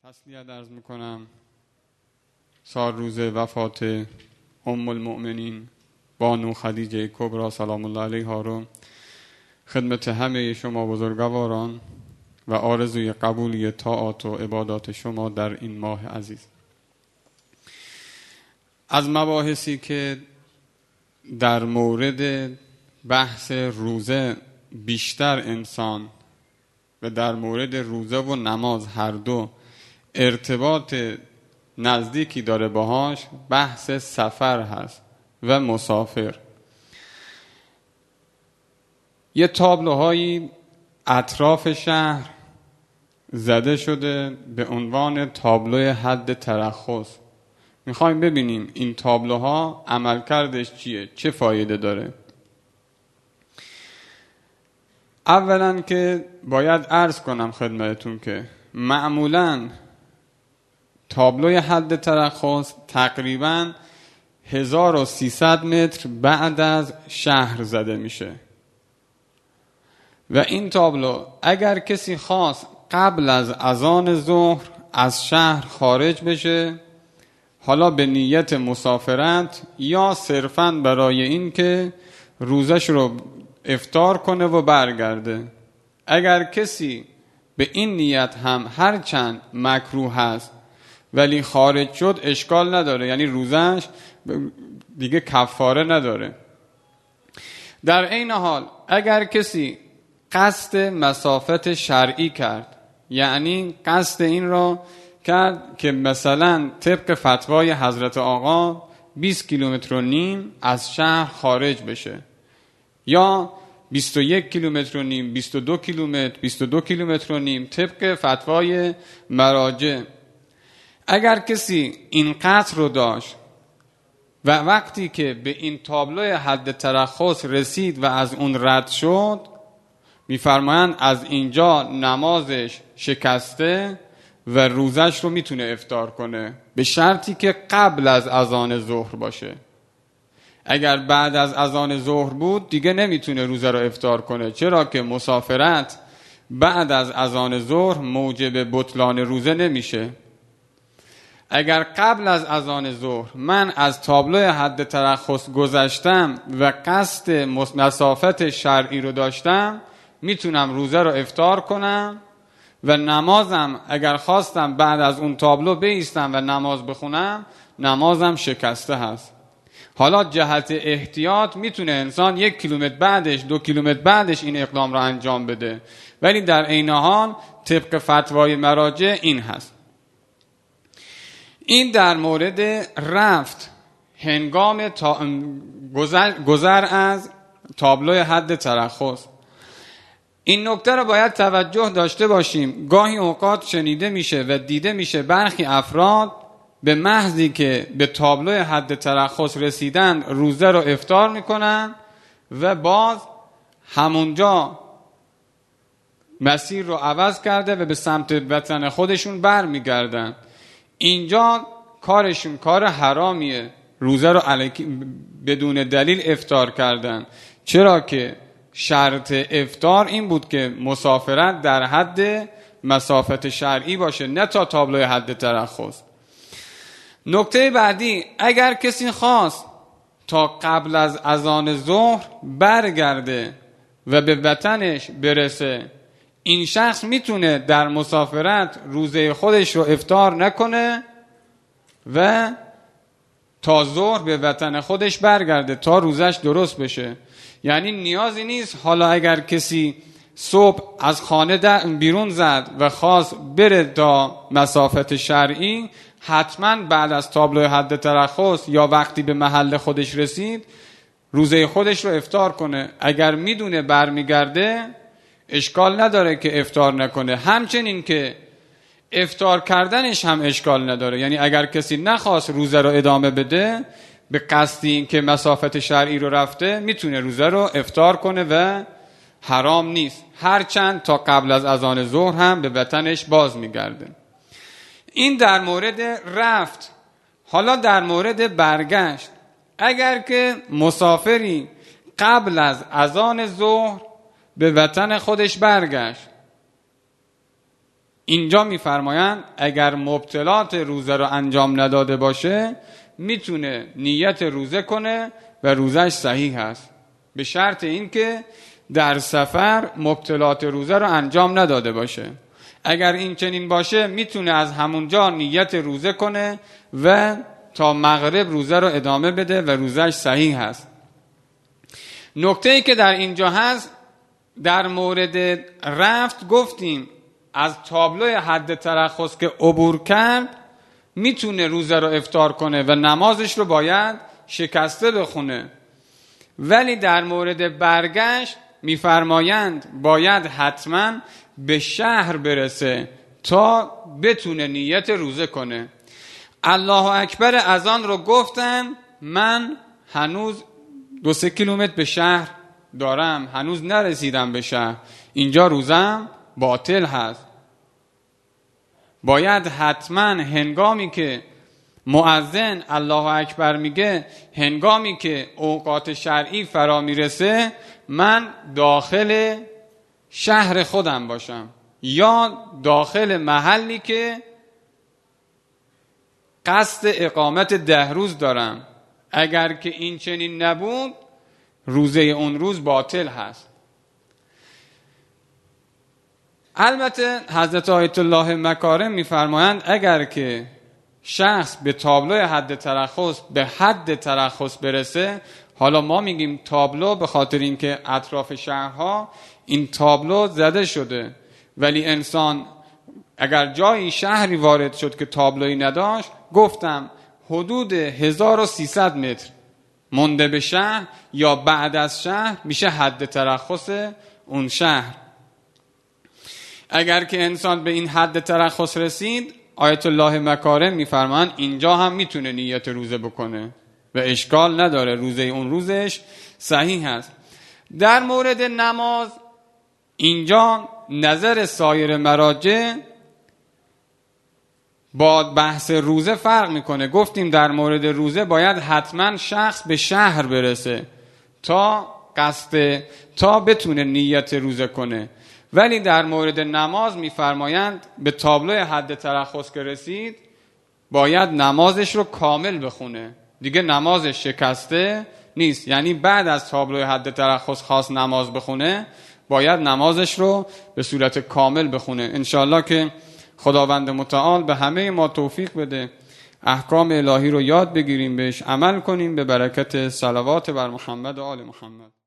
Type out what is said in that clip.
تسلیت عرض میکنم سال روز وفات ام المؤمنین بانو خدیجه کبری سلام الله علیها رو خدمت همه شما بزرگواران و آرزوی قبولی طاعات و عبادات شما در این ماه عزیز. از مباحثی که در مورد بحث روزه بیشتر انسان و در مورد روزه و نماز هر دو ارتباط نزدیکی داره باهاش، بحث سفر هست و مسافر. یه تابلوهایی اطراف شهر زده شده به عنوان تابلوی حد ترخص. میخوایم ببینیم این تابلوها عملکردش چیه، چه فایده داره. اولا که باید عرض کنم خدمتتون که معمولاً تابلوی حد ترخص تقریباً 1300 متر بعد از شهر زده میشه و این تابلو اگر کسی خواست قبل از اذان ظهر از شهر خارج بشه، حالا به نیت مسافرت یا صرفاً برای این که روزش رو افطار کنه و برگرده، اگر کسی به این نیت هم هرچند مکروه هست ولی خارج شد اشکال نداره، یعنی روزش دیگه کفاره نداره. در این حال اگر کسی قصد مسافت شرعی کرد، یعنی قصد این را کرد که مثلا طبق فتوای حضرت آقا 20 کیلومتر و نیم از شهر خارج بشه یا 21 کیلومتر و نیم، 22 کیلومتر، 22 کیلومتر و نیم طبق فتوای مراجع، اگر کسی این قطع رو داشت و وقتی که به این تابلوی حد ترخص رسید و از اون رد شد، میفرمایند از اینجا نمازش شکسته و روزش رو میتونه افطار کنه، به شرطی که قبل از اذان ظهر باشه. اگر بعد از اذان ظهر بود دیگه نمیتونه روزه رو افطار کنه، چرا که مسافرت بعد از اذان ظهر موجب بطلان روزه نمیشه. اگر قبل از اذان ظهر من از تابلوی حد ترخص گذشتم و قصد مسافت شرعی رو داشتم، میتونم روزه رو افطار کنم و نمازم اگر خواستم بعد از اون تابلو بایستم و نماز بخونم، نمازم شکسته هست. حالا جهت احتیاط میتونه انسان 1 کیلومتر بعدش 2 کیلومتر بعدش این اقدام رو انجام بده، ولی در عین حال طبق فتوای مراجع این هست. این در مورد رفت هنگام گذر از تابلوی حد ترخص. این نکته رو باید توجه داشته باشیم. گاهی اوقات شنیده میشه و دیده میشه برخی افراد به محضی که به تابلوی حد ترخص رسیدن روزه رو افطار میکنن و باز همونجا مسیر رو عوض کرده و به سمت وطن خودشون بر میگردن. اینجا کارشون کار حرامیه، روزه رو بدون دلیل افطار کردن، چرا که شرط افطار این بود که مسافرت در حد مسافت شرعی باشه، نه تا تابلوی حد ترخص. نکته بعدی، اگر کسی خواست تا قبل از اذان ظهر برگرده و به وطنش برسه، این شخص میتونه در مسافرت روزه خودش رو افطار نکنه و تا ظهر به وطن خودش برگرده تا روزش درست بشه. یعنی نیازی نیست حالا اگر کسی صبح از خانه بیرون زد و خواست بره تا مسافت شرعی، حتما بعد از تابلوی حد ترخص یا وقتی به محل خودش رسید روزه خودش رو افطار کنه. اگر میدونه برمیگرده اشکال نداره که افطار نکنه. همچنین که افطار کردنش هم اشکال نداره، یعنی اگر کسی نخواست روزه رو ادامه بده به قصد این که مسافت شرعی رو رفته، میتونه روزه رو افطار کنه و حرام نیست، هرچند تا قبل از اذان ظهر هم به وطنش باز میگرده. این در مورد رفت. حالا در مورد برگشت، اگر که مسافری قبل از اذان ظهر به وطن خودش برگشت، اینجا میفرمایند اگر مبطلات روزه رو انجام نداده باشه میتونه نیت روزه کنه و روزش صحیح هست، به شرط اینکه در سفر مبطلات روزه رو انجام نداده باشه. اگر این چنین باشه میتونه از همونجا نیت روزه کنه و تا مغرب روزه رو ادامه بده و روزش صحیح هست. نکته‌ای که در اینجا هست در مورد رفت گفتیم از تابلوی حد ترخص که عبور کرد میتونه روزه رو افطار کنه و نمازش رو باید شکسته بخونه، ولی در مورد برگشت میفرمایند باید حتما به شهر برسه تا بتونه نیت روزه کنه. الله اکبر اذان رو گفتن من هنوز 2-3 کیلومتر به شهر دارم، هنوز نرسیدم به شهر، اینجا روزم باطل هست. باید حتما هنگامی که مؤذن الله اکبر میگه، هنگامی که اوقات شرعی فرا میرسه من داخل شهر خودم باشم یا داخل محلی که قصد اقامت 10 روز دارم. اگر که این چنین نبود روزه اون روز باطل هست. البته حضرت آیت الله مکارم میفرمایند اگر که شخص به تابلوی حد ترخص به حد ترخص برسه، حالا ما میگیم تابلو به خاطر اینکه اطراف شهرها این تابلو زده شده، ولی انسان اگر جایی شهری وارد شد که تابلویی نداشت، گفتم حدود 1300 متر مونده به شهر یا بعد از شهر میشه حد ترخص اون شهر. اگر که انسان به این حد ترخص رسید، آیت الله مکارم میفرمان اینجا هم میتونه نیت روزه بکنه و اشکال نداره، روزه اون روزش صحیح هست. در مورد نماز اینجا نظر سایر مراجع با بحث روزه فرق میکنه. گفتیم در مورد روزه باید حتما شخص به شهر برسه تا بتونه نیت روزه کنه، ولی در مورد نماز میفرمایند به تابلوی حد ترخص که رسید باید نمازش رو کامل بخونه، دیگه نمازش شکسته نیست. یعنی بعد از تابلوی حد ترخص خواست نماز بخونه باید نمازش رو به صورت کامل بخونه. انشاءالله که خداوند متعال به همه ما توفیق بده احکام الهی رو یاد بگیریم، بهش عمل کنیم، به برکت صلوات بر محمد و آل محمد.